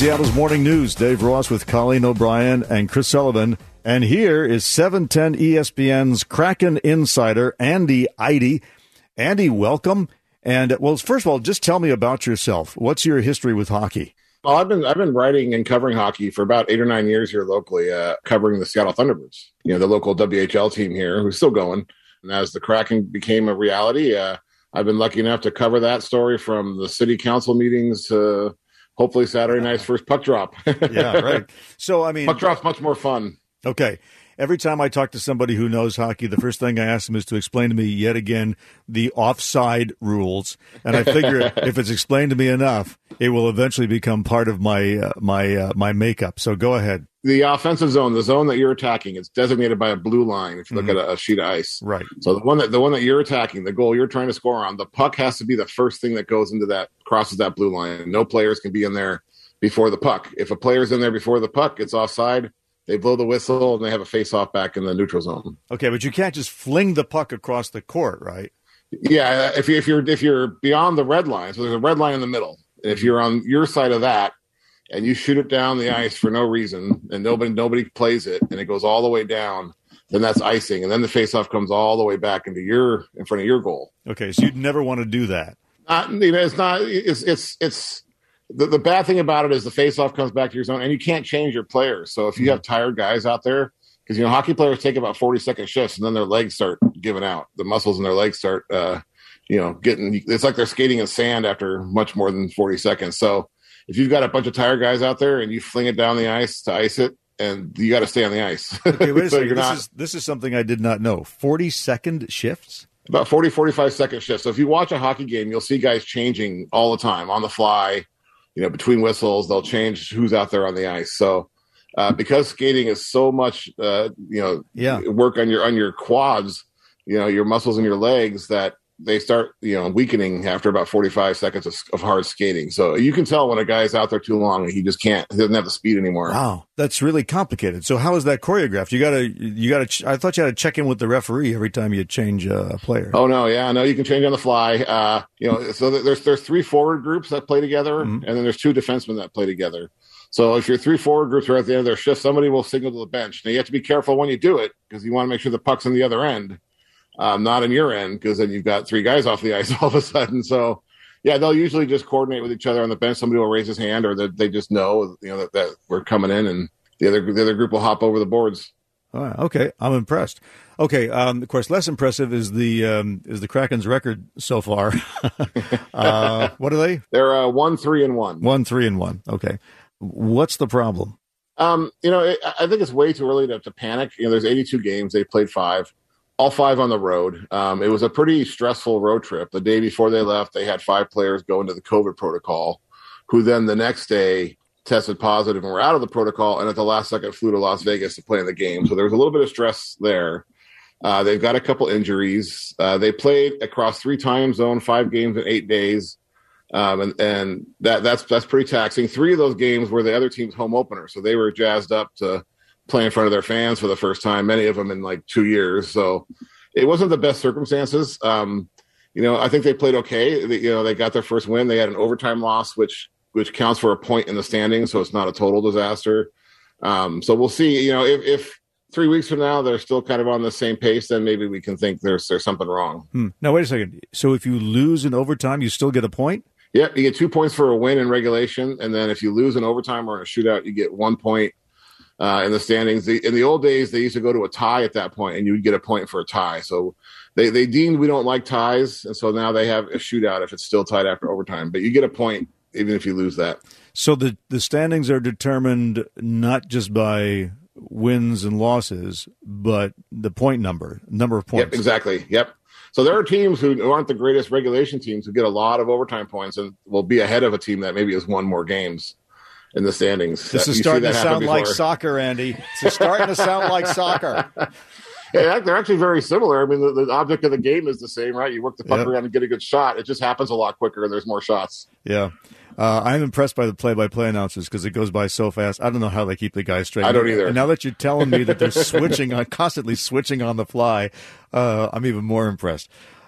Seattle's Morning News. Dave Ross with Colleen O'Brien and Chris Sullivan. And here is 710 ESPN's Kraken insider, Andy Eide. Andy, welcome. And, well, first of all, just tell me about yourself. What's your history with hockey? Well, I've been writing and covering hockey for about 8 or 9 years here locally, covering the Seattle Thunderbirds, the local WHL team here, who's still going. And as the Kraken became a reality, I've been lucky enough to cover that story from the city council meetings to hopefully Saturday night's first puck drop. Yeah, right. So, I mean, puck drop's much more fun. Okay. Every time I talk to somebody who knows hockey, the first thing I ask them is to explain to me yet again the offside rules. And I figure if it's explained to me enough, it will eventually become part of my my makeup. So go ahead. The offensive zone, the zone that you're attacking, it's designated by a blue line if you look at a sheet of ice. Right. So the one that you're attacking, the goal you're trying to score on, the puck has to be the first thing that goes into that, crosses that blue line. No players can be in there before the puck. If a player's in there before the puck, it's offside. They blow the whistle and they have a face-off back in the neutral zone. Okay, but you can't just fling the puck across the court, right? Yeah, if you're beyond the red line, so there's a red line in the middle. And if you're on your side of that and you shoot it down the ice for no reason and nobody plays it and it goes all the way down, then that's icing. And then the face-off comes all the way back in front of your goal. Okay, so you'd never want to do that. It's the bad thing about it is the face-off comes back to your zone, and you can't change your players. So if you have tired guys out there, because hockey players take about 40-second shifts, and then their legs start giving out. The muscles in their legs start, getting. It's like they're skating in sand after much more than 40 seconds. So if you've got a bunch of tired guys out there, and you fling it down the ice to ice it, and you got to stay on the ice. Okay, wait a so second. This is something I did not know. 40-second shifts. About 40, 45-second shifts. So if you watch a hockey game, you'll see guys changing all the time on the fly. Between whistles, they'll change who's out there on the ice. So, because skating is so much, work on your quads, your muscles in your legs, that they start, weakening after about 45 seconds of hard skating. So you can tell when a guy's out there too long, he doesn't have the speed anymore. Wow. That's really complicated. So how is that choreographed? You gotta, I thought you had to check in with the referee every time you change a player. Oh no. Yeah, no, you can change on the fly. So there's 3 forward groups that play together, and then there's 2 defensemen that play together. So if your 3 forward groups are at the end of their shift, somebody will signal to the bench. Now you have to be careful when you do it, because you want to make sure the puck's on the other end. Not on your end, because then you've got 3 guys off the ice all of a sudden. So, yeah, they'll usually just coordinate with each other on the bench. Somebody will raise his hand, or they just know, that we're coming in, and the other group will hop over the boards. Oh, okay, I'm impressed. Okay, of course, less impressive is the Kraken's record so far. What are they? They're 1-3-1. 1-3-1. Okay, what's the problem? I think it's way too early to panic. There's 82 games. They played 5. All 5 on the road. It was a pretty stressful road trip. The day before they left, they had 5 players go into the COVID protocol, who then the next day tested positive and were out of the protocol, and at the last second flew to Las Vegas to play in the game. So there was a little bit of stress there. They've got a couple injuries. They played across 3 time zones, 5 games in 8 days. And that's pretty taxing. 3 of those games were the other team's home opener. So they were jazzed up to play in front of their fans for the first time, many of them in like 2 years. So it wasn't the best circumstances. I think they played okay. They got their first win. They had an overtime loss, which counts for a point in the standings. So it's not a total disaster. So we'll see, if 3 weeks from now, they're still kind of on the same pace, then maybe we can think there's something wrong. Now, wait a second. So if you lose in overtime, you still get a point? Yeah, you get 2 points for a win in regulation. And then if you lose in overtime or in a shootout, you get 1 point. In the standings. In the old days, they used to go to a tie at that point, and you would get a point for a tie. So they deemed we don't like ties, and so now they have a shootout if it's still tied after overtime. But you get a point even if you lose that. So the standings are determined not just by wins and losses, but the number of points. Yep, exactly. Yep. So there are teams who aren't the greatest regulation teams who get a lot of overtime points and will be ahead of a team that maybe has won more games in the standings. This is starting to sound like soccer, Andy. It's starting to sound like soccer. Yeah, they're actually very similar. I mean, the object of the game is the same, right? You work the puck around and get a good shot. It just happens a lot quicker, and there's more shots. Yeah. I'm impressed by the play-by-play announcers because it goes by so fast. I don't know how they keep the guys straight. I don't either. And now that you're telling me that they're constantly switching on the fly, I'm even more impressed.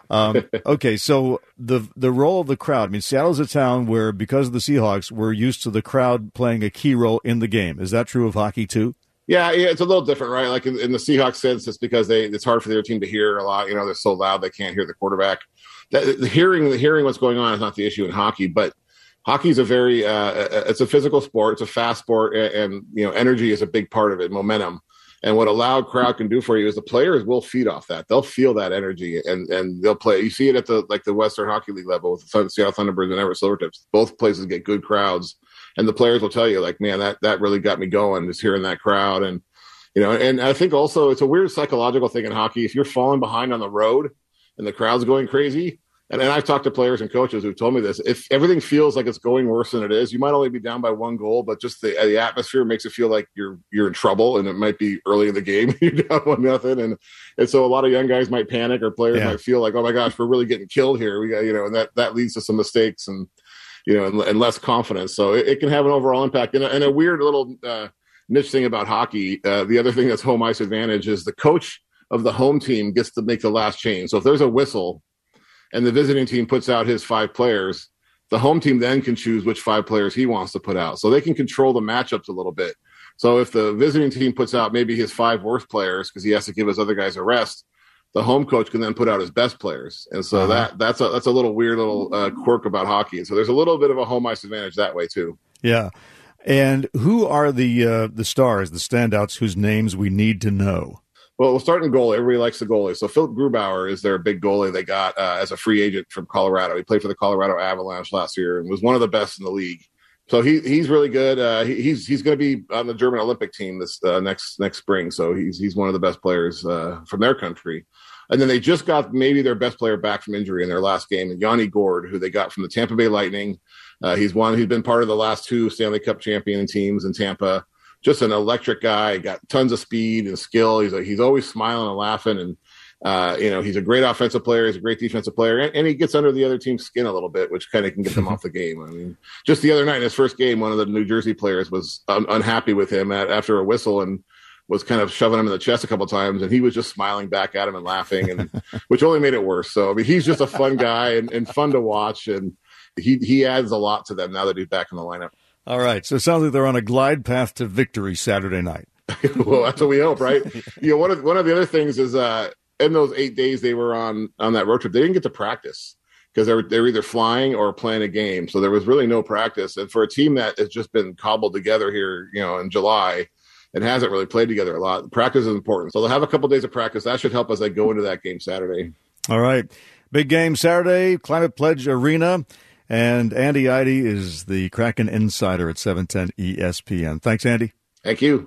Okay, so the role of the crowd. I mean, Seattle's a town where, because of the Seahawks, we're used to the crowd playing a key role in the game. Is that true of hockey too? Yeah, it's a little different, right? Like in the Seahawks sense, it's because it's hard for their team to hear a lot. They're so loud they can't hear the quarterback. The hearing what's going on is not the issue in hockey, but hockey is it's a physical sport. It's a fast sport, and energy is a big part of it, momentum. And what a loud crowd can do for you is the players will feed off that. They'll feel that energy, and they'll play. You see it at the Western Hockey League level with the Seattle Thunderbirds and Everett Silvertips. Both places get good crowds, and the players will tell you, like, man, that really got me going, just hearing that crowd. And and I think also it's a weird psychological thing in hockey. If you're falling behind on the road and the crowd's going crazy, and I've talked to players and coaches who've told me this, if everything feels like it's going worse than it is, you might only be down by one goal, but just the atmosphere makes it feel like you're in trouble, and it might be early in the game, you're down 1-0, and so a lot of young guys might panic, or players might feel like, oh my gosh, we're really getting killed here. We got and that leads to some mistakes and and less confidence. So it can have an overall impact. And a weird little niche thing about hockey, the other thing that's home ice advantage is the coach of the home team gets to make the last change. So if there's a whistle and the visiting team puts out his 5 players, the home team then can choose which 5 players he wants to put out. So they can control the matchups a little bit. So if the visiting team puts out maybe his 5 worst players because he has to give his other guys a rest, the home coach can then put out his best players. And so that's a little weird little quirk about hockey. And so there's a little bit of a home ice advantage that way too. Yeah. And who are the stars, the standouts whose names we need to know? Well, we'll start in goalie. Everybody likes the goalie. So Philip Grubauer is their big goalie they got as a free agent from Colorado. He played for the Colorado Avalanche last year and was one of the best in the league. So he's really good. He's going to be on the German Olympic team this next spring. So he's one of the best players from their country. And then they just got maybe their best player back from injury in their last game, Yanni Gourde, who they got from the Tampa Bay Lightning. He's been part of the last 2 Stanley Cup champion teams in Tampa. Just an electric guy, got tons of speed and skill. He's always smiling and laughing, and he's a great offensive player. He's a great defensive player, and he gets under the other team's skin a little bit, which kind of can get them off the game. I mean, just the other night in his first game, one of the New Jersey players was unhappy with him after a whistle and was kind of shoving him in the chest a couple of times, and he was just smiling back at him and laughing, and which only made it worse. So I mean, he's just a fun guy and fun to watch, and he adds a lot to them now that he's back in the lineup. All right, so it sounds like they're on a glide path to victory Saturday night. Well, that's what we hope, right? One of the other things is in those 8 days they were on that road trip, they didn't get to practice because they were either flying or playing a game, so there was really no practice. And for a team that has just been cobbled together here, in July, and hasn't really played together a lot, practice is important. So they'll have a couple days of practice. That should help as they go into that game Saturday. All right, big game Saturday, Climate Pledge Arena. And Andy Eide is the Kraken insider at 710 ESPN. Thanks, Andy. Thank you.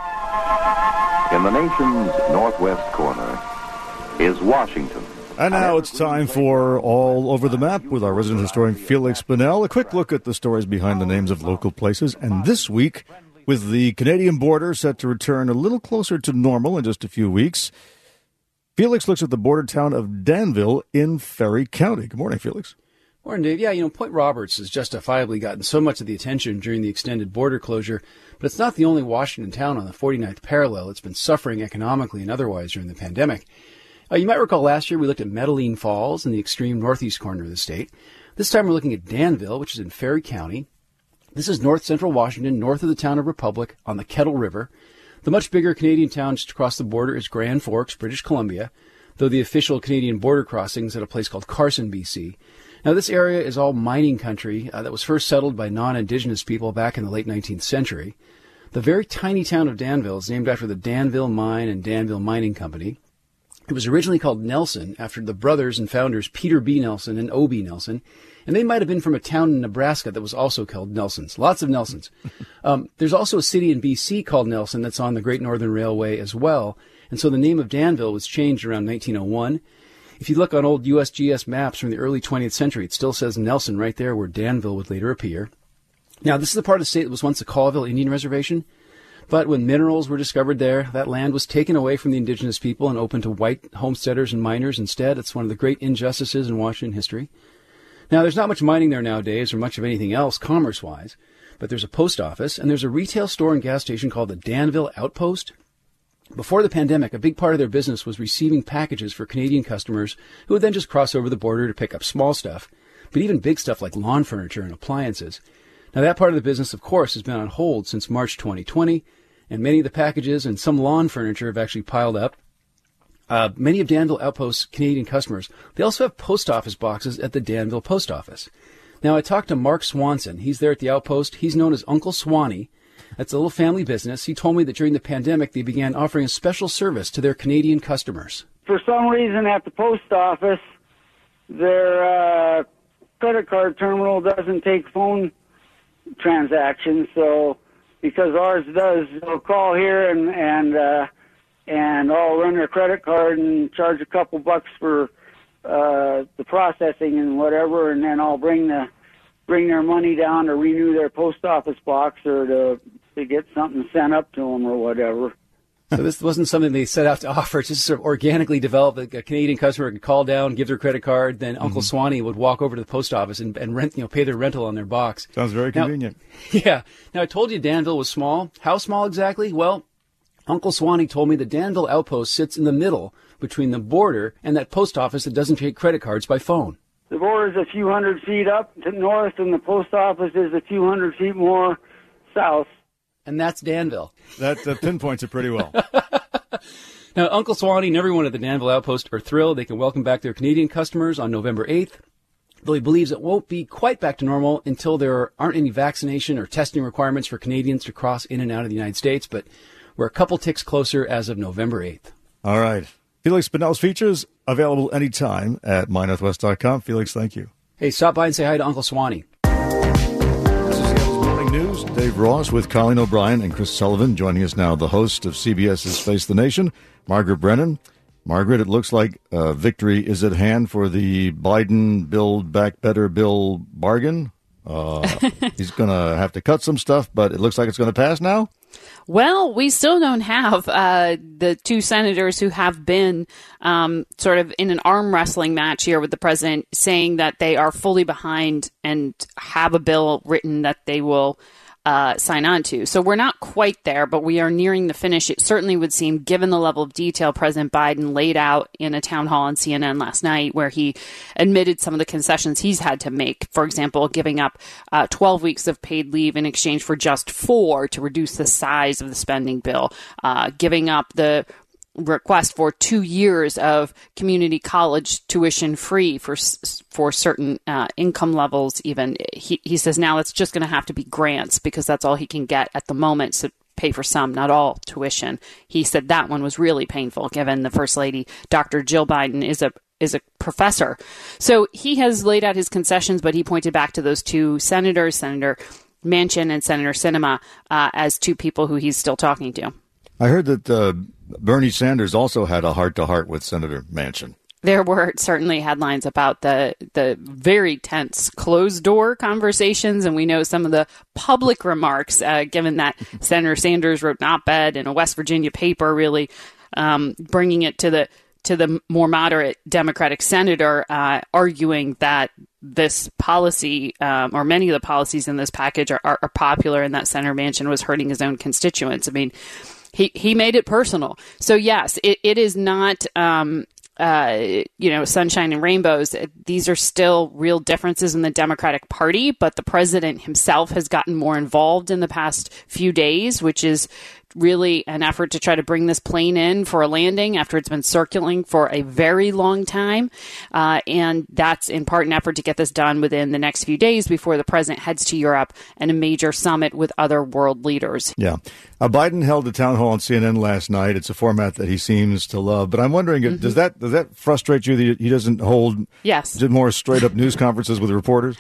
In the nation's northwest corner is Washington. And now it's time for All Over the Map with our resident historian Felix Bunnell. A quick look at the stories behind the names of local places. And this week, with the Canadian border set to return a little closer to normal in just a few weeks, Felix looks at the border town of Danville in Ferry County. Good morning, Felix. Morning, Dave. Yeah, Point Roberts has justifiably gotten so much of the attention during the extended border closure, but it's not the only Washington town on the 49th parallel. It's been suffering economically and otherwise during the pandemic. You might recall last year we looked at Medellin Falls in the extreme northeast corner of the state. This time we're looking at Danville, which is in Ferry County. This is north-central Washington, north of the town of Republic on the Kettle River. The much bigger Canadian town just across the border is Grand Forks, British Columbia, though the official Canadian border crossing is at a place called Carson, BC. Now, this area is all mining country that was first settled by non-Indigenous people back in the late 19th century. The very tiny town of Danville is named after the Danville Mine and Danville Mining Company. It was originally called Nelson after the brothers and founders Peter B. Nelson and O.B. Nelson, and they might have been from a town in Nebraska that was also called Nelsons. Lots of Nelsons. There's also a city in B.C. called Nelson that's on the Great Northern Railway as well, and so the name of Danville was changed around 1901. If you look on old USGS maps from the early 20th century, it still says Nelson right there where Danville would later appear. Now, this is the part of the state that was once a Colville Indian Reservation, but when minerals were discovered there, that land was taken away from the indigenous people and opened to white homesteaders and miners instead. It's one of the great injustices in Washington history. Now, there's not much mining there nowadays or much of anything else commerce-wise, but there's a post office and there's a retail store and gas station called the Danville Outpost. Before the pandemic, a big part of their business was receiving packages for Canadian customers who would then just cross over the border to pick up small stuff, but even big stuff like lawn furniture and appliances. Now, that part of the business, of course, has been on hold since March 2020, and many of the packages and some lawn furniture have actually piled up. Many of Danville Outpost's Canadian customers, they also have post office boxes at the Danville Post Office. Now, I talked to Mark Swanson. He's there at the Outpost. He's known as Uncle Swanee. That's a little family business. He told me that during the pandemic, they began offering a special service to their Canadian customers. For some reason at the post office, their credit card terminal doesn't take phone transactions. So because ours does, they'll call here and I'll run their credit card and charge a couple bucks for the processing and whatever, and then I'll bring their money down to renew their post office box or to get something sent up to them or whatever. So this wasn't something they set out to offer. It's just sort of organically developed. A Canadian customer could call down, give their credit card, then Uncle Swanee would walk over to the post office and rent, pay their rental on their box. Sounds very convenient. Yeah. Now, I told you Danville was small. How small exactly? Well, Uncle Swanee told me the Danville Outpost sits in the middle between the border and that post office that doesn't take credit cards by phone. The border's a few hundred feet up to north, and the post office is a few hundred feet more south. And that's Danville. That pinpoints it pretty well. Now, Uncle Swanee and everyone at the Danville Outpost are thrilled they can welcome back their Canadian customers on November 8th, though he believes it won't be quite back to normal until there aren't any vaccination or testing requirements for Canadians to cross in and out of the United States, but we're a couple ticks closer as of November 8th. All right. Felix Pinnell's features available anytime at mynorthwest.com. Felix, thank you. Hey, stop by and say hi to Uncle Swanee. This is Seattle's Morning News. Dave Ross with Colleen O'Brien and Chris Sullivan. Joining us now, the host of CBS's Face the Nation, Margaret Brennan. Margaret, it looks like victory is at hand for the Biden Build Back Better bill bargain. He's going to have to cut some stuff, but it looks like it's going to pass now. Well, we still don't have the two senators who have been sort of in an arm wrestling match here with the president, saying that they are fully behind and have a bill written that they will sign on to. So we're not quite there, but we are nearing the finish. It certainly would seem, given the level of detail President Biden laid out in a town hall on CNN last night, where he admitted some of the concessions he's had to make. For example, giving up 12 weeks of paid leave in exchange for just 4 to reduce the size of the spending bill, giving up the request for 2 years of community college tuition free for certain income levels. Even he says now it's just going to have to be grants because that's all he can get at the moment. So pay for some, not all tuition. He said that one was really painful, given the First Lady, Dr. Jill Biden, is a professor. So he has laid out his concessions, but he pointed back to those two senators, Senator Manchin and Senator Sinema, as two people who he's still talking to. I heard that Bernie Sanders also had a heart-to-heart with Senator Manchin. There were certainly headlines about the very tense closed-door conversations, and we know some of the public remarks, given that Senator Sanders wrote an op-ed in a West Virginia paper, really bringing it to the more moderate Democratic senator, arguing that this policy, or many of the policies in this package are popular, and that Senator Manchin was hurting his own constituents. I mean, he made it personal. So yes, it is not, sunshine and rainbows. These are still real differences in the Democratic Party, but the president himself has gotten more involved in the past few days, which is really an effort to try to bring this plane in for a landing after it's been circling for a very long time. And that's in part an effort to get this done within the next few days before the president heads to Europe and a major summit with other world leaders. Yeah. Biden held a town hall on CNN last night. It's a format that he seems to love. But I'm wondering, does that frustrate you that he doesn't hold more straight-up news conferences with reporters?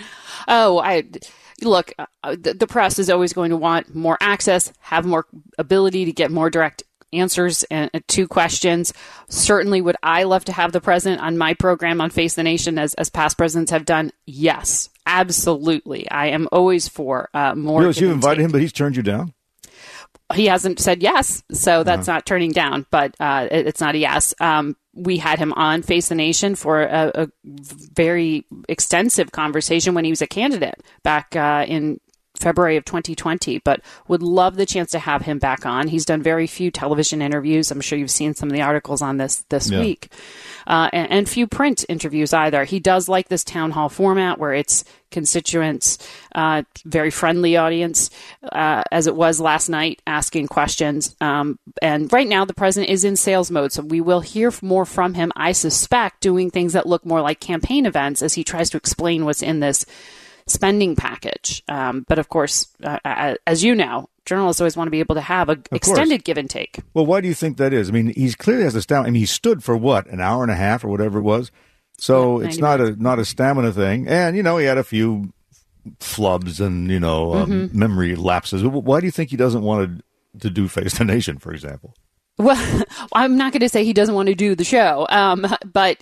Look, the press is always going to want more access, have more ability to get more direct answers to questions. Certainly, would I love to have the president on my program on Face the Nation as past presidents have done? Yes, absolutely. I am always for more. Really, you've invited him, but he's turned you down? He hasn't said yes, so that's not turning down, but it's not a yes. We had him on Face the Nation for a very extensive conversation when he was a candidate back in February of 2020, but would love the chance to have him back on. He's done very few television interviews. I'm sure you've seen some of the articles on this week, and few print interviews either. He does like this town hall format where it's constituents, very friendly audience, as it was last night, asking questions. And right now the president is in sales mode, so we will hear more from him, I suspect, doing things that look more like campaign events as he tries to explain what's in this spending package. But of course, as you know, journalists always want to be able to have an extended give and take. Well, why do you think that is? I mean, he clearly has the stamina. I mean, he stood for what, an hour and a half or whatever it was? So it's not a stamina thing. And, he had a few flubs and, memory lapses. Why do you think he doesn't want to do Face the Nation, for example? Well, I'm not going to say he doesn't want to do the show, but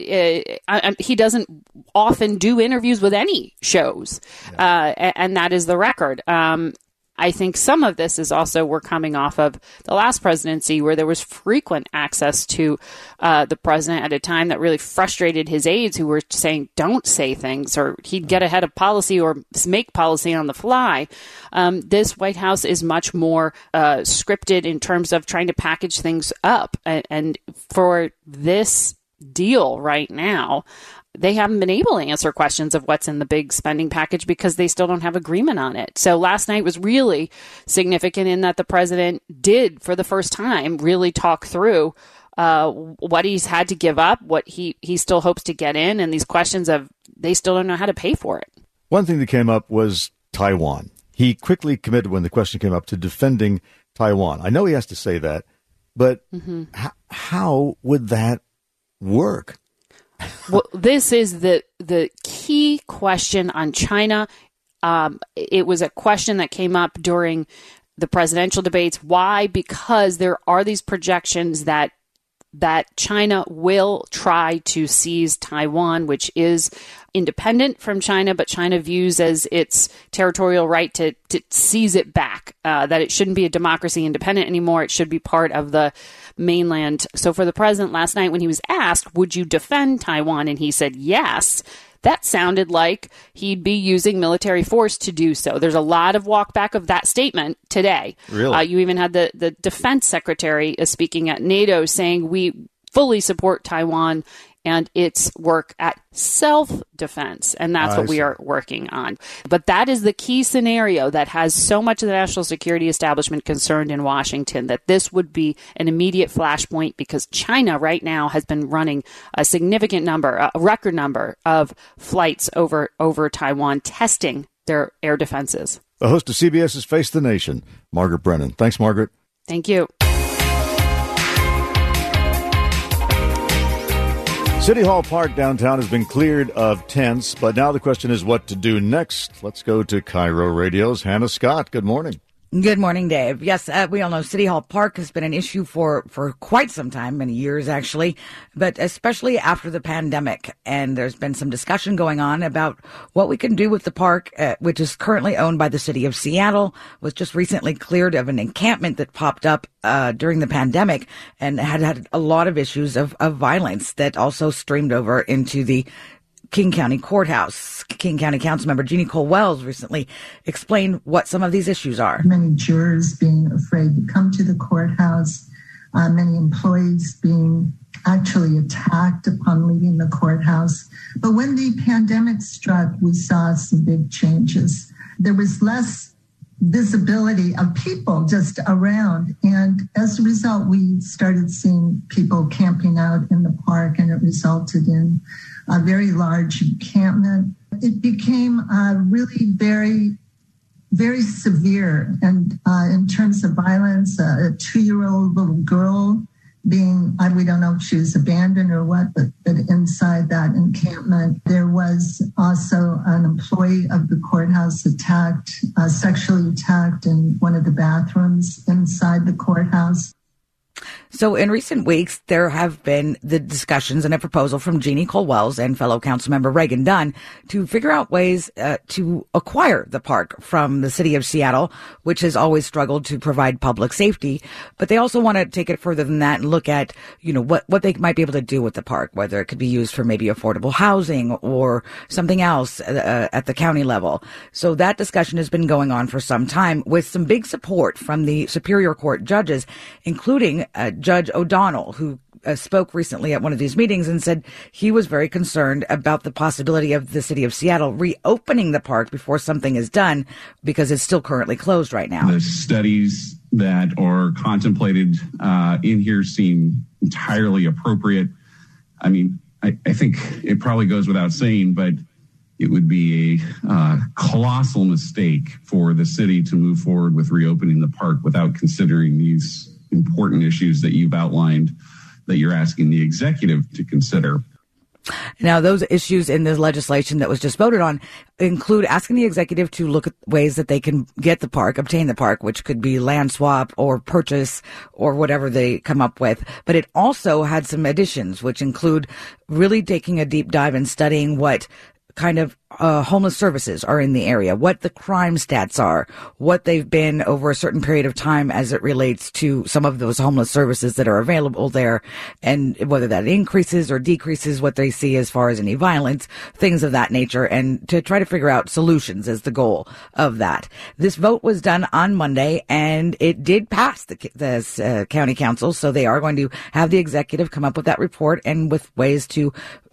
he doesn't often do interviews with any shows, and that is the record. I think some of this is also we're coming off of the last presidency where there was frequent access to the president at a time that really frustrated his aides who were saying, don't say things, or he'd get ahead of policy or make policy on the fly. This White House is much more scripted in terms of trying to package things up. And for this deal right now, they haven't been able to answer questions of what's in the big spending package because they still don't have agreement on it. So last night was really significant in that the president did, for the first time, really talk through what he's had to give up, what he still hopes to get in, and these questions of they still don't know how to pay for it. One thing that came up was Taiwan. He quickly committed when the question came up to defending Taiwan. I know he has to say that, but how would that work? Well, this is the key question on China. It was a question that came up during the presidential debates. Why? Because there are these projections that China will try to seize Taiwan, which is independent from China, but China views as its territorial right to seize it back, that it shouldn't be a democracy independent anymore. It should be part of the mainland. So for the president last night, when he was asked, would you defend Taiwan? And he said, yes. That sounded like he'd be using military force to do so. There's a lot of walk back of that statement today. Really? You even had the defense secretary speaking at NATO saying we fully support Taiwan and its work at self-defense. And that's what we are working on. But that is the key scenario that has so much of the national security establishment concerned in Washington, that this would be an immediate flashpoint because China right now has been running a significant number, a record number of flights over Taiwan, testing their air defenses. The host of CBS's Face the Nation, Margaret Brennan. Thanks, Margaret. Thank you. City Hall Park downtown has been cleared of tents, but now the question is what to do next. Let's go to Cairo Radio's Hannah Scott. Good morning. Good morning, Dave. Yes, we all know City Hall Park has been an issue for quite some time, many years actually, but especially after the pandemic. And there's been some discussion going on about what we can do with the park, which is currently owned by the city of Seattle, was just recently cleared of an encampment that popped up during the pandemic and had a lot of issues of violence that also streamed over into the King County Courthouse. King County Councilmember Jeannie Cole Wells recently explained what some of these issues are. Many jurors being afraid to come to the courthouse, many employees being actually attacked upon leaving the courthouse. But when the pandemic struck, we saw some big changes. There was less visibility of people just around. And as a result, we started seeing people camping out in the park, and it resulted in a very large encampment. It became really very, very severe. And in terms of violence, a 2-year-old little girl being, we don't know if she was abandoned or what, but inside that encampment, there was also an employee of the courthouse sexually attacked in one of the bathrooms inside the courthouse. So in recent weeks, there have been the discussions and a proposal from Jeannie Cole Wells and fellow Councilmember Reagan Dunn to figure out ways to acquire the park from the city of Seattle, which has always struggled to provide public safety. But they also want to take it further than that and look at, what they might be able to do with the park, whether it could be used for maybe affordable housing or something else at the county level. So that discussion has been going on for some time with some big support from the Superior Court judges, including Judge O'Donnell, who spoke recently at one of these meetings and said he was very concerned about the possibility of the city of Seattle reopening the park before something is done because it's still currently closed right now. The studies that are contemplated in here seem entirely appropriate. I mean, I think it probably goes without saying, but it would be a colossal mistake for the city to move forward with reopening the park without considering these important issues that you've outlined that you're asking the executive to consider. Now, those issues in the legislation that was just voted on include asking the executive to look at ways that they can get the park, obtain the park, which could be land swap or purchase or whatever they come up with. But it also had some additions, which include really taking a deep dive and studying what kind of homeless services are in the area, what the crime stats are, what they've been over a certain period of time as it relates to some of those homeless services that are available there, and whether that increases or decreases what they see as far as any violence, things of that nature, and to try to figure out solutions as the goal of that. This vote was done on Monday, and it did pass the county council, so they are going to have the executive come up with that report and with ways to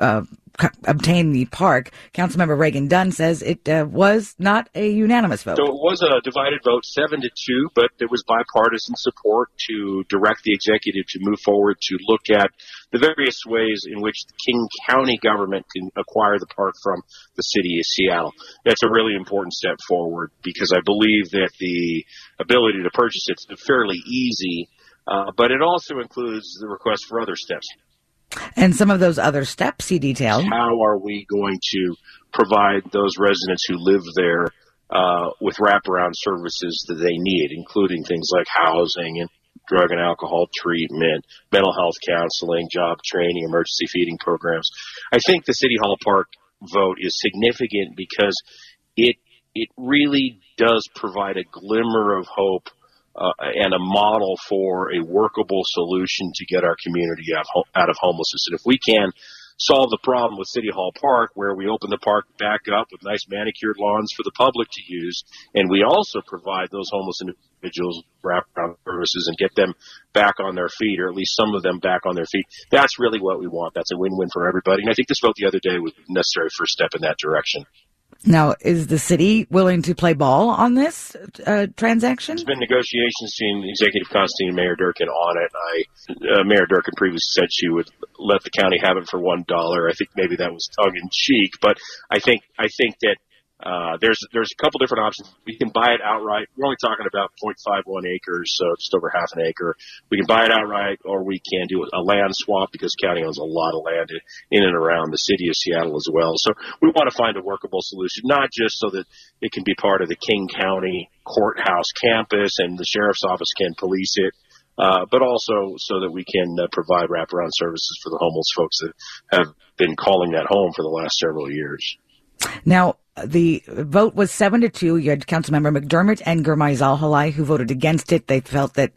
obtain the park. Councilmember Reagan Dunn says it was not a unanimous vote. So it was a divided vote, 7-2, but there was bipartisan support to direct the executive to move forward to look at the various ways in which the King County government can acquire the park from the city of Seattle. That's a really important step forward because I believe that the ability to purchase it's fairly easy, but it also includes the request for other steps. And some of those other steps he detailed. How are we going to provide those residents who live there with wraparound services that they need, including things like housing and drug and alcohol treatment, mental health counseling, job training, emergency feeding programs. I think the City Hall Park vote is significant because it really does provide a glimmer of hope and a model for a workable solution to get our community out of homelessness. And if we can solve the problem with City Hall Park, where we open the park back up with nice manicured lawns for the public to use, and we also provide those homeless individuals wraparound services and get them back on their feet, or at least some of them back on their feet, that's really what we want. That's a win-win for everybody. And I think this vote the other day was a necessary first step in that direction. Now, is the city willing to play ball on this transaction? There's been negotiations between Executive Constantine and Mayor Durkin on it. Mayor Durkin previously said she would let the county have it for $1. I think maybe that was tongue-in-cheek, but I think that there's a couple different options. We can buy it outright. We're only talking about 0.51 acres, so just over half an acre. We can buy it outright, or we can do a land swap because the county owns a lot of land in and around the city of Seattle as well. So we want to find a workable solution, not just so that it can be part of the King County courthouse campus and the sheriff's office can police it, but also so that we can provide wraparound services for the homeless folks that have been calling that home for the last several years. Now, the vote was 7-2. You had Councilmember McDermott and Gurmai Zalhalai who voted against it. They felt that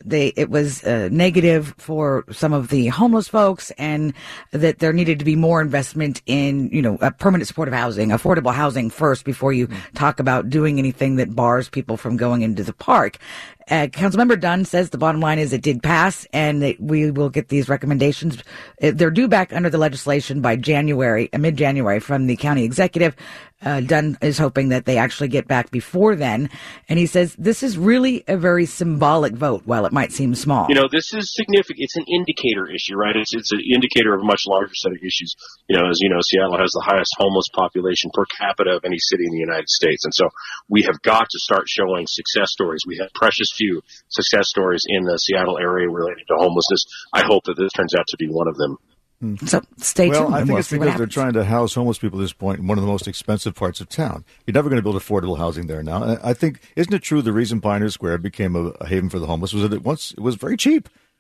it was negative for some of the homeless folks and that there needed to be more investment in, a permanent supportive housing, affordable housing first before you talk about doing anything that bars people from going into the park. Councilmember Dunn says the bottom line is it did pass and that we will get these recommendations. They're due back under the legislation by mid-January from the county executive. Dunn is hoping that they actually get back before then. And he says this is really a very symbolic vote, while it might seem small. This is significant. It's an indicator issue, right? It's an indicator of a much larger set of issues. As you know, Seattle has the highest homeless population per capita of any city in the United States. And so we have got to start showing success stories. We have precious few success stories in the Seattle area related to homelessness. I hope that this turns out to be one of them. So stay tuned. Well, I think it's because they're trying to house homeless people at this point in one of the most expensive parts of town. You're never going to build affordable housing there now. I think, isn't it true the reason Pioneer Square became a haven for the homeless was that it was very cheap?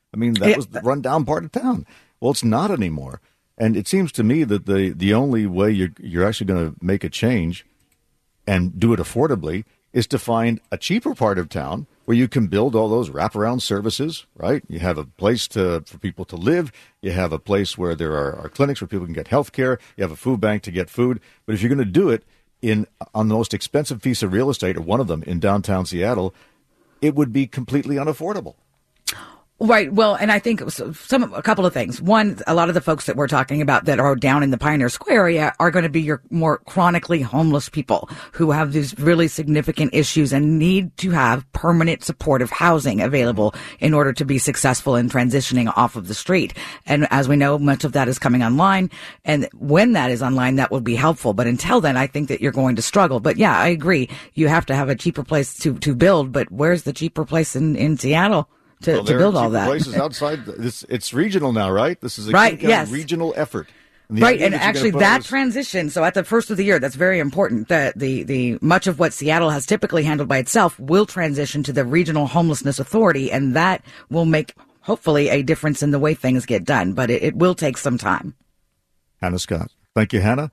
I mean, that was the rundown part of town. Well, it's not anymore. And it seems to me that the only way you're actually going to make a change and do it affordably is to find a cheaper part of town where you can build all those wraparound services, right? You have a place for people to live. You have a place where there are clinics where people can get health care. You have a food bank to get food. But if you're going to do it on the most expensive piece of real estate, or one of them in downtown Seattle, it would be completely unaffordable. Right. Well, and I think a couple of things. One, a lot of the folks that we're talking about that are down in the Pioneer Square area are going to be your more chronically homeless people who have these really significant issues and need to have permanent supportive housing available in order to be successful in transitioning off of the street. And as we know, much of that is coming online. And when that is online, that will be helpful. But until then, I think that you're going to struggle. But yeah, I agree. You have to have a cheaper place to build. But where's the cheaper place in Seattle? To build all that. Places outside, it's regional now, right? This is a regional effort. Right, and actually that transition, so at the first of the year, that's very important, that the much of what Seattle has typically handled by itself will transition to the Regional Homelessness Authority, and that will make, hopefully, a difference in the way things get done, but it will take some time. Hannah Scott. Thank you, Hannah.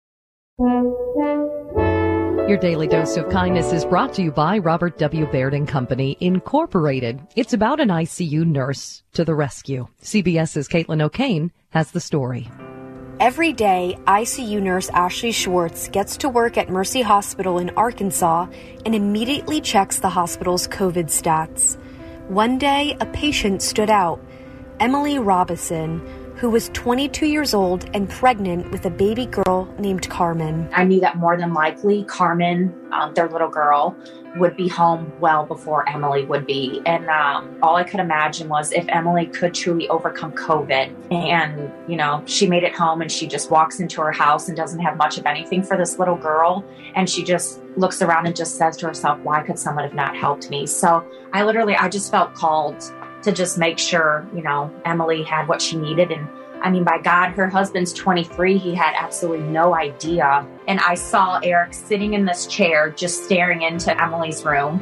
Your daily dose of kindness is brought to you by Robert W. Baird & Company, Incorporated. It's about an ICU nurse to the rescue. CBS's Caitlin O'Kane has the story. Every day, ICU nurse Ashley Schwartz gets to work at Mercy Hospital in Arkansas and immediately checks the hospital's COVID stats. One day, a patient stood out, Emily Robison, who was 22 years old and pregnant with a baby girl named Carmen. I knew that more than likely Carmen, their little girl, would be home well before Emily would be. And all I could imagine was if Emily could truly overcome COVID and, she made it home and she just walks into her house and doesn't have much of anything for this little girl. And she just looks around and just says to herself, why could someone have not helped me? So I just felt called to just make sure, Emily had what she needed. And I mean, by God, her husband's 23. He had absolutely no idea. And I saw Eric sitting in this chair, just staring into Emily's room.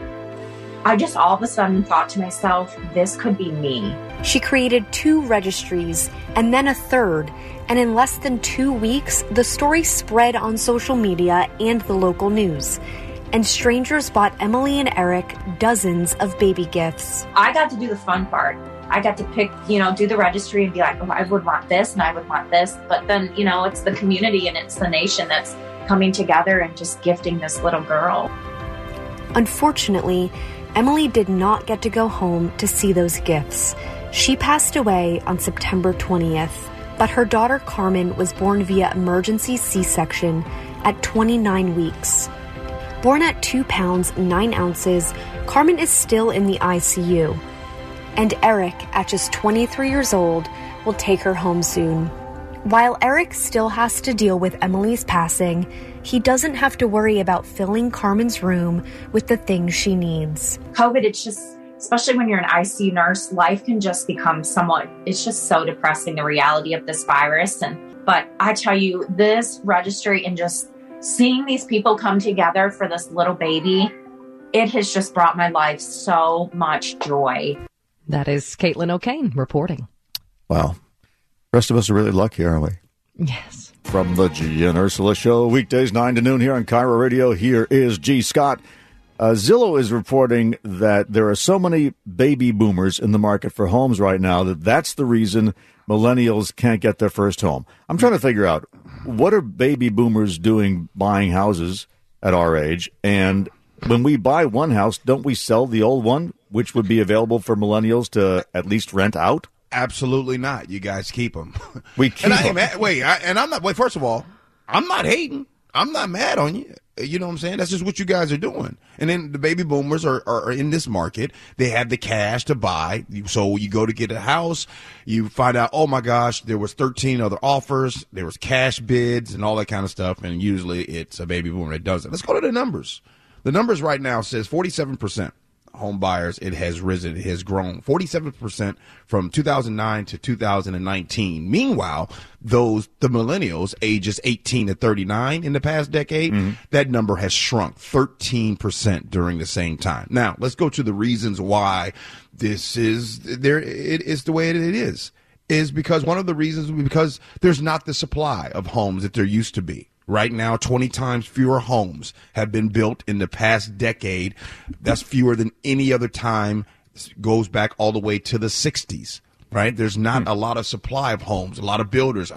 I just all of a sudden thought to myself, this could be me. She created 2 registries and then a third. And in less than 2 weeks, the story spread on social media and the local news. And strangers bought Emily and Eric dozens of baby gifts. I got to do the fun part. I got to pick, do the registry and be like, oh, I would want this and I would want this. But then, it's the community and it's the nation that's coming together and just gifting this little girl. Unfortunately, Emily did not get to go home to see those gifts. She passed away on September 20th, but her daughter Carmen was born via emergency C-section at 29 weeks. Born at 2 pounds, 9 ounces, Carmen is still in the ICU. And Eric, at just 23 years old, will take her home soon. While Eric still has to deal with Emily's passing, he doesn't have to worry about filling Carmen's room with the things she needs. COVID, it's just, especially when you're an ICU nurse, life can just become it's just so depressing, the reality of this virus. But I tell you, this registry and just seeing these people come together for this little baby, it has just brought my life so much joy. That is Caitlin O'Kane reporting. Wow. The rest of us are really lucky, aren't we? Yes. From the G and Ursula Show, weekdays 9 to noon here on Cairo Radio, here is G. Scott. Zillow is reporting that there are so many baby boomers in the market for homes right now that's the reason millennials can't get their first home. I'm trying to figure out, what are baby boomers doing buying houses at our age? And when we buy one house, don't we sell the old one, which would be available for millennials to at least rent out? Absolutely not. You guys keep them. We keep them. First of all, I'm not hating. I'm not mad on you. You know what I'm saying? That's just what you guys are doing. And then the baby boomers are in this market. They have the cash to buy. So you go to get a house, you find out, oh my gosh, there was 13 other offers. There was cash bids and all that kind of stuff. And usually it's a baby boomer that does it. Let's go to the numbers. The numbers right now says 47% home buyers, it has risen. It has grown 47% from 2009 to 2019. Meanwhile, the millennials ages 18 to 39 in the past decade, that number has shrunk 13% during the same time. Now, let's go to the reasons why this is there. It is the way it is because one of the reasons is because there's not the supply of homes that there used to be. Right now, 20 times fewer homes have been built in the past decade. That's fewer than any other time. It goes back all the way to the 60s. Right? There's not a lot of supply of homes. A couple builders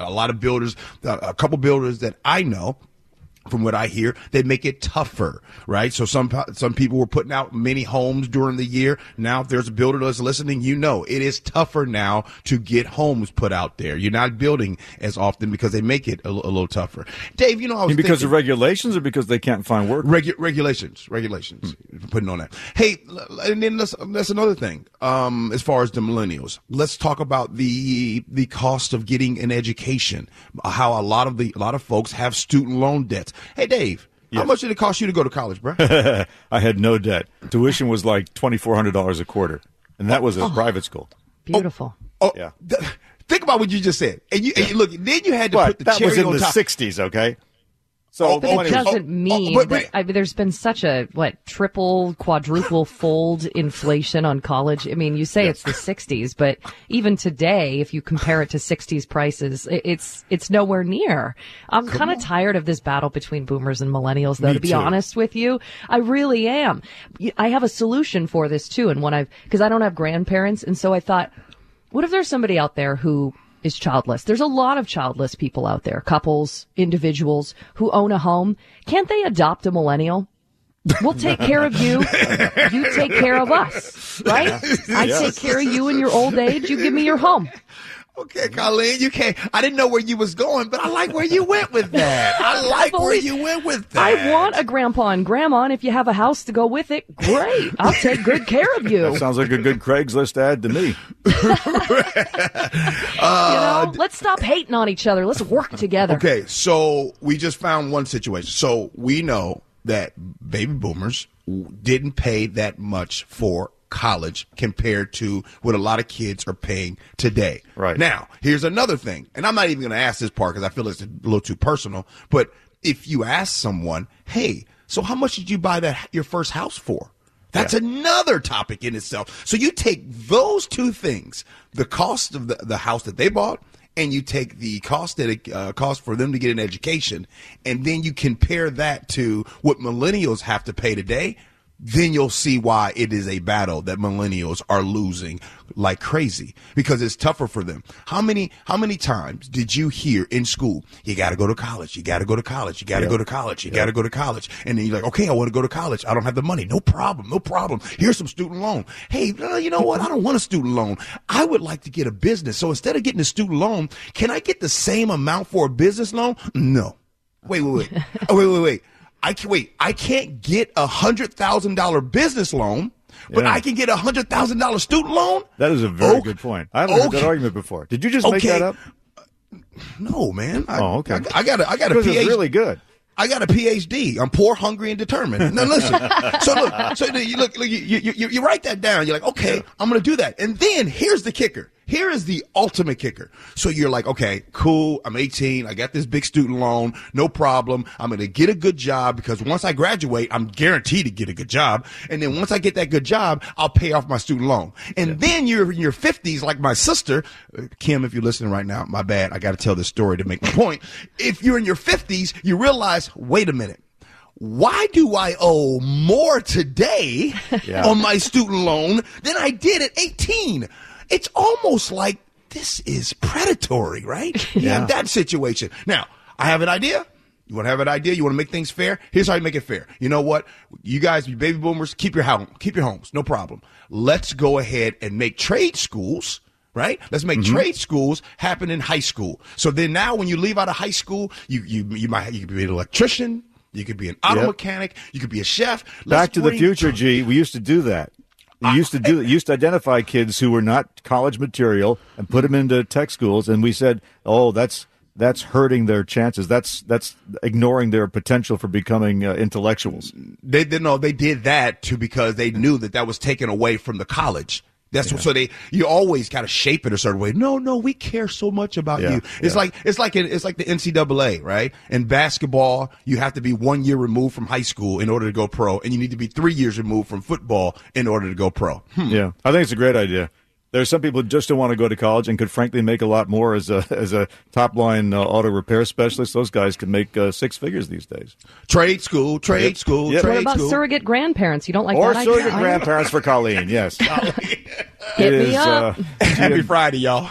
that I know, from what I hear, they make it tougher, right? So some people were putting out many homes during the year. Now, if there's a builder that's listening, you know it is tougher now to get homes put out there. You're not building as often because they make it a little tougher. Dave, I was because of regulations or because they can't find work? Regulations. Putting on that. Hey, and then that's another thing. As far as the millennials, let's talk about the cost of getting an education. How a lot of folks have student loan debts. Hey, Dave, how much did it cost you to go to college, bro? I had no debt. Tuition was like $2,400 a quarter, and that was a private school. Beautiful. Yeah. Think about what you just said. And you look, then you had to put the cherry on top. That was in the 60s, okay? So but it doesn't mean that there's been such a, triple, quadruple fold inflation on college. I mean, you say it's the 60s, but even today, if you compare it to 60s prices, it's nowhere near. I'm kind of tired of this battle between boomers and millennials, though, to be honest with you. I really am. I have a solution for this, too. And because I don't have grandparents. And so I thought, what if there's somebody out there who is childless? There's a lot of childless people out there, couples, individuals who own a home. Can't they adopt a millennial? We'll take care of you. You take care of us, right? I take care of you in your old age. You give me your home. Okay, Colleen, you can't. I didn't know where you was going, but I like where you went with that. Where you went with that. I want a grandpa and grandma, and if you have a house to go with it, great. I'll take good care of you. That sounds like a good Craigslist ad to me. Let's stop hating on each other. Let's work together. Okay, so we just found one situation. So we know that baby boomers didn't pay that much for college compared to what a lot of kids are paying today. Right. Now, here's another thing, and I'm not even going to ask this part because I feel it's a little too personal, but if you ask someone, hey, so how much did you buy your first house for? That's another topic in itself. So you take those two things, the cost of the house that they bought, and you take the cost that it costs for them to get an education, and then you compare that to what millennials have to pay today, then you'll see why it is a battle that millennials are losing like crazy because it's tougher for them. How many times did you hear in school, you got to go to college, you got to go to college, you got to go to college, you got to go to college. And then you're like, okay, I want to go to college. I don't have the money. No problem. Here's some student loan. Hey, you know what? I don't want a student loan. I would like to get a business. So instead of getting a student loan, can I get the same amount for a business loan? No. Wait. I can't get $100,000 business loan, but I can get $100,000 student loan? That is a very good point. I haven't heard that argument before. Did you just make that up? No, man. Okay. I got a PhD. It's really good. I got a PhD. I'm poor, hungry, and determined. Now listen. You write that down. You're like, okay, I'm going to do that. And then here's the kicker. Here is the ultimate kicker. So you're like, okay, cool. I'm 18. I got this big student loan. No problem. I'm going to get a good job because once I graduate, I'm guaranteed to get a good job. And then once I get that good job, I'll pay off my student loan. And then you're in your 50s, like my sister, Kim, if you're listening right now, my bad. I got to tell this story to make my point. If you're in your 50s, you realize, wait a minute. Why do I owe more today on my student loan than I did at 18? It's almost like this is predatory, right? Yeah. That situation. Now, I have an idea. You want to have an idea? You want to make things fair? Here's how you make it fair. You know what? You guys, you baby boomers, keep your homes. No problem. Let's go ahead and make trade schools. Right? Let's make trade schools happen in high school. So then now when you leave out of high school, you could be an electrician. You could be an auto mechanic. You could be a chef. Back to the Future, G. We used to do that. We used to identify kids who were not college material and put them into tech schools. And we said, oh, that's that's hurting their chances. That's ignoring their potential for becoming intellectuals. They did that because they knew that was taken away from the college. So you always kind of shape it a certain way. No, we care so much about you. It's like the NCAA, right? In basketball, you have to be 1 year removed from high school in order to go pro, and you need to be 3 years removed from football in order to go pro. Yeah, I think it's a great idea. There's some people who just don't want to go to college and could frankly make a lot more as a top line auto repair specialist. Those guys could make 6 figures these days. Trade school. What about surrogate grandparents? You don't like that idea? Or surrogate grandparents for Colleen, yes. Hit me up. Happy Friday, y'all.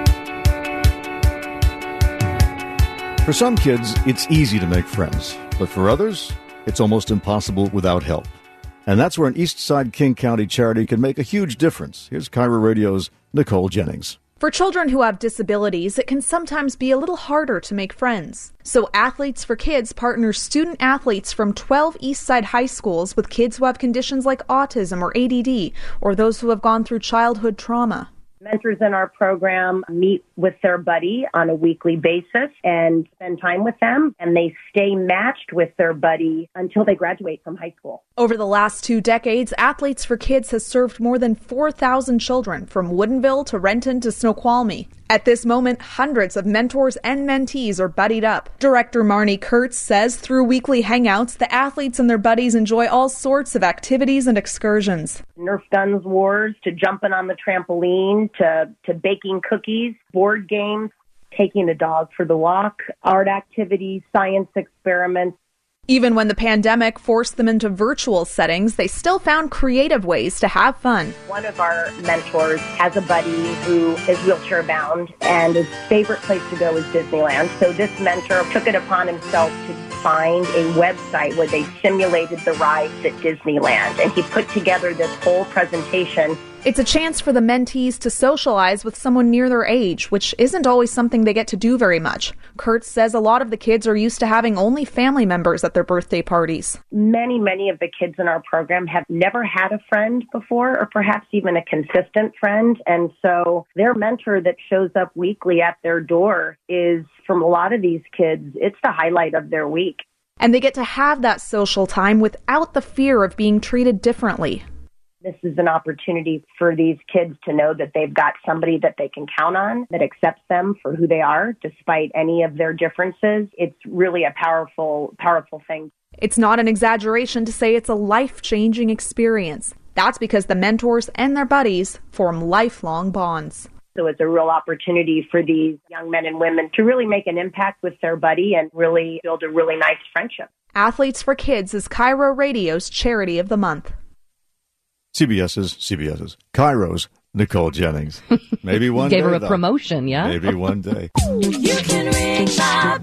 For some kids, it's easy to make friends. But for others, it's almost impossible without help. And that's where an Eastside King County charity can make a huge difference. Here's Cairo Radio's Nicole Jennings. For children who have disabilities, it can sometimes be a little harder to make friends. So Athletes for Kids partners student athletes from 12 Eastside high schools with kids who have conditions like autism or ADD, or those who have gone through childhood trauma. Mentors in our program meet with their buddy on a weekly basis and spend time with them, and they stay matched with their buddy until they graduate from high school. Over the last 2 decades, Athletes for Kids has served more than 4,000 children from Woodinville to Renton to Snoqualmie. At this moment, hundreds of mentors and mentees are buddied up. Director Marnie Kurtz says through weekly hangouts, the athletes and their buddies enjoy all sorts of activities and excursions. Nerf guns wars, to jumping on the trampoline, to baking cookies, board games, taking a dog for the walk, art activities, science experiments. Even when the pandemic forced them into virtual settings, they still found creative ways to have fun. One of our mentors has a buddy who is wheelchair bound, and his favorite place to go is Disneyland. So this mentor took it upon himself to find a website where they simulated the rides at Disneyland, and he put together this whole presentation. It's a chance for the mentees to socialize with someone near their age, which isn't always something they get to do very much. Kurtz says a lot of the kids are used to having only family members at their birthday parties. Many of the kids in our program have never had a friend before, or perhaps even a consistent friend. And so their mentor that shows up weekly at their door is, from a lot of these kids, it's the highlight of their week. And they get to have that social time without the fear of being treated differently. This is an opportunity for these kids to know that they've got somebody that they can count on, that accepts them for who they are, despite any of their differences. It's really a powerful thing. It's not an exaggeration to say it's a life-changing experience. That's because the mentors and their buddies form lifelong bonds. So it's a real opportunity for these young men and women to really make an impact with their buddy and really build a really nice friendship. Athletes for Kids is Cairo Radio's Charity of the Month. CBS's, Cairo's Nicole Jennings. Maybe one day. Gave her a promotion, yeah? Maybe one day. You can ring my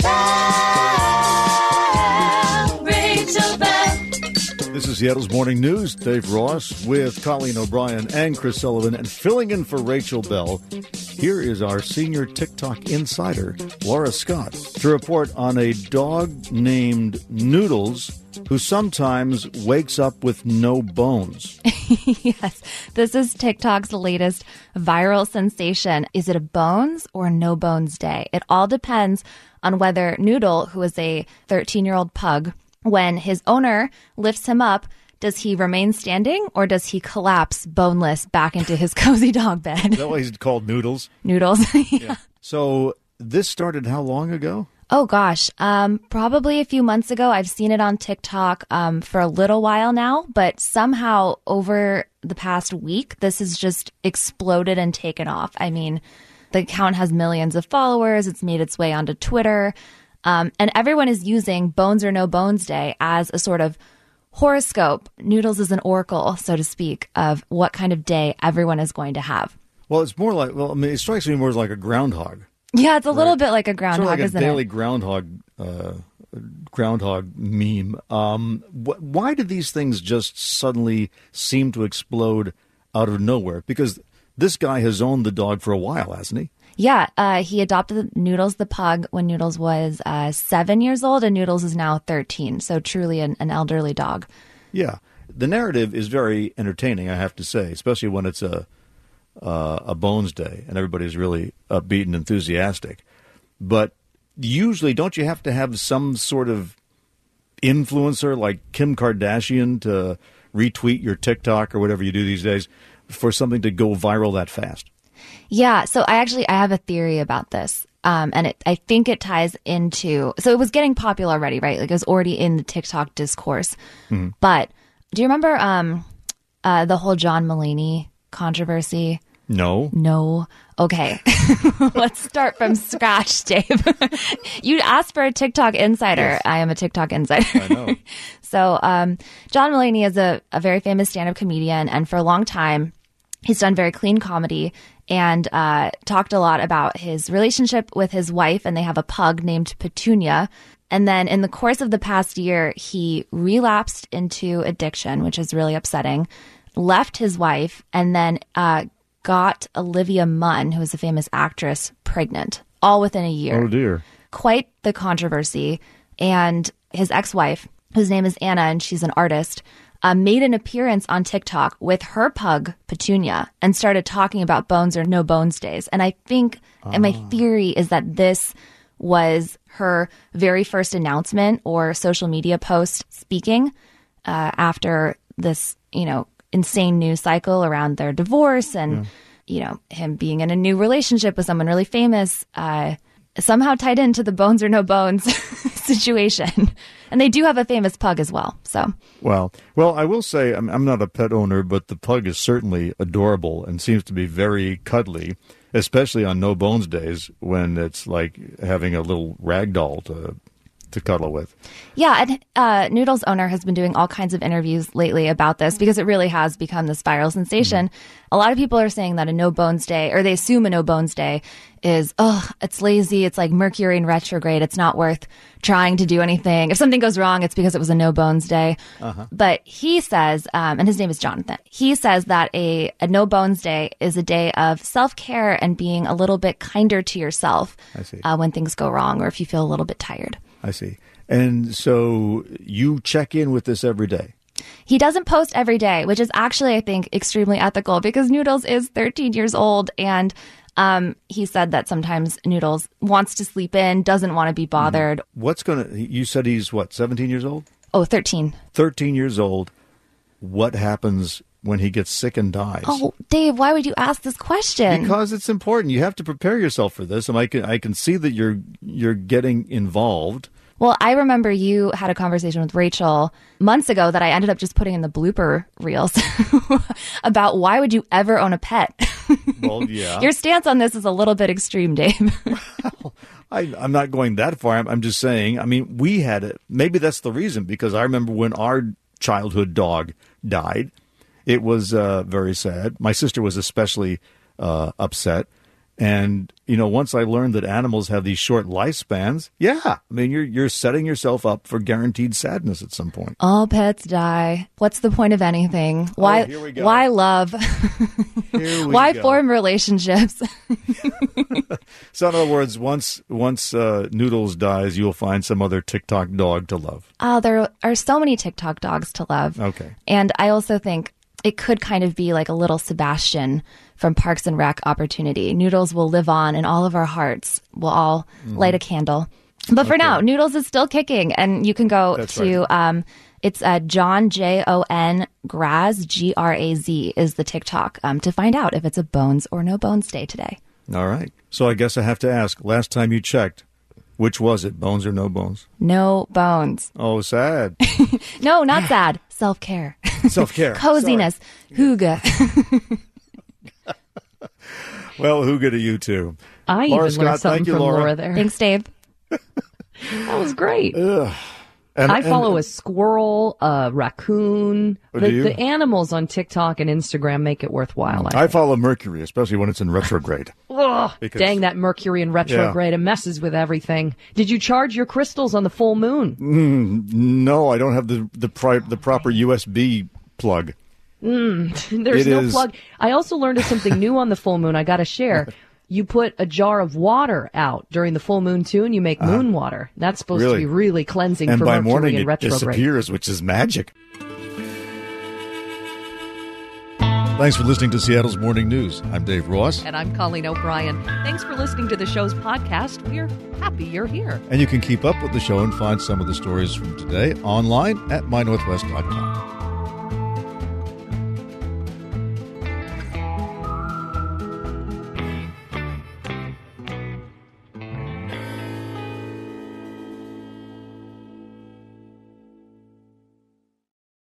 bell, Rachel Bell. This is Seattle's Morning News. Dave Ross with Colleen O'Brien and Chris Sullivan, and filling in for Rachel Bell. Here is our senior TikTok insider, Laura Scott, to report on a dog named Noodles who sometimes wakes up with no bones. Yes, this is TikTok's latest viral sensation. Is it a bones or no bones day? It all depends on whether Noodle, who is a 13-year-old pug, when his owner lifts him up, does he remain standing or does he collapse boneless back into his cozy dog bed? Is that why he's called Noodles? Noodles. Yeah. So this started how long ago? Oh, gosh. Probably a few months ago. I've seen it on TikTok for a little while now, but somehow over the past week, this has just exploded and taken off. I mean, the account has millions of followers. It's made its way onto Twitter. And everyone is using Bones or No Bones Day as a sort of horoscope. Noodles is an oracle, so to speak, of what kind of day everyone is going to have. Well, it's more like, it strikes me more as like a groundhog. Yeah, it's a little bit like a groundhog, sort of like isn't it? A daily groundhog meme. Why did these things just suddenly seem to explode out of nowhere? Because this guy has owned the dog for a while, hasn't he? Yeah, he adopted Noodles the pug when Noodles was 7 years old, and Noodles is now 13, so truly an elderly dog. Yeah, the narrative is very entertaining, I have to say, especially when it's a Bones Day and everybody's really upbeat and enthusiastic. But usually, don't you have to have some sort of influencer like Kim Kardashian to retweet your TikTok or whatever you do these days for something to go viral that fast? Yeah. So I have a theory about this. And I think it ties into, so it was getting popular already, right? Like it was already in the TikTok discourse. Mm-hmm. But do you remember the whole John Mulaney controversy? No. Okay. Let's start from scratch, Dave. You asked for a TikTok insider. Yes. I am a TikTok insider. I know. So John Mulaney is a very famous stand-up comedian. And for a long time, he's done very clean comedy and talked a lot about his relationship with his wife. And they have a pug named Petunia. And then in the course of the past year, he relapsed into addiction, which is really upsetting, left his wife, and then got Olivia Munn, who is a famous actress, pregnant, all within a year. Oh, dear. Quite the controversy. And his ex-wife, whose name is Anna, and she's an artist, made an appearance on TikTok with her pug, Petunia, and started talking about Bones or No Bones days. And I think, and my theory is that this was her very first announcement or social media post speaking after this, insane news cycle around their divorce and, him being in a new relationship with someone really famous, somehow tied into the Bones or No Bones situation. And they do have a famous pug as well. So, well, I will say I'm not a pet owner, but the pug is certainly adorable and seems to be very cuddly, especially on No Bones days when it's like having a little rag doll to cuddle with. Yeah, and Noodle's owner has been doing all kinds of interviews lately about this because it really has become this viral sensation. Mm-hmm. A lot of people are saying that a No Bones Day, or they assume a No Bones Day is, it's lazy. It's like Mercury in retrograde. It's not worth trying to do anything. If something goes wrong, it's because it was a No Bones Day. Uh-huh. But he says, and his name is Jonathan, he says that a No Bones Day is a day of self-care and being a little bit kinder to yourself when things go wrong or if you feel a little bit tired. I see. And so you check in with this every day? He doesn't post every day, which is actually, I think, extremely ethical because Noodles is 13 years old. And he said that sometimes Noodles wants to sleep in, doesn't want to be bothered. You said he's 17 years old? Oh, 13. 13 years old. What happens when he gets sick and dies? Oh, Dave, why would you ask this question? Because it's important. You have to prepare yourself for this. And I can see that you're getting involved. Well, I remember you had a conversation with Rachel months ago that I ended up just putting in the blooper reels about why would you ever own a pet? Well, yeah. Your stance on this is a little bit extreme, Dave. Well, I'm not going that far. I'm just saying, we had it. Maybe that's the reason, because I remember when our childhood dog died. It was very sad. My sister was especially upset. And, once I learned that animals have these short lifespans, you're setting yourself up for guaranteed sadness at some point. All pets die. What's the point of anything? Why? Here we go. Why love? Why form relationships? So in other words, once Noodles dies, you'll find some other TikTok dog to love. There are so many TikTok dogs to love. Okay. And I also think it could kind of be like a little Sebastian from Parks and Rec opportunity. Noodles will live on in all of our hearts. We'll all light a candle. But for now, Noodles is still kicking. And you can go to, it's John, Jon Graz, Graz is the TikTok to find out if it's a Bones or No Bones Day today. All right. So I guess I have to ask, last time you checked, which was it, Bones or No Bones? No Bones. Oh, sad. No, not sad. Self-care. Self-care. Coziness. Hygge. Well, hygge to you too. I Laura even Scott, learned something thank you, from Laura. Laura there. Thanks, Dave. That was great. I follow a squirrel, a raccoon. Oh, do you? The animals on TikTok and Instagram make it worthwhile. I follow Mercury, especially when it's in retrograde. Ugh, dang, that Mercury in retrograde, it messes with everything. Did you charge your crystals on the full moon? No, I don't have the proper USB plug. There's no plug. I also learned of something new on the full moon I got to share. You put a jar of water out during the full moon too, and you make moon water. That's supposed to be really cleansing and for by Mercury morning in it retrograde. disappears, which is magic. Thanks for listening to Seattle's Morning News. I'm Dave Ross. And I'm Colleen O'Brien. Thanks for listening to the show's podcast. We're happy you're here. And you can keep up with the show and find some of the stories from today online at mynorthwest.com.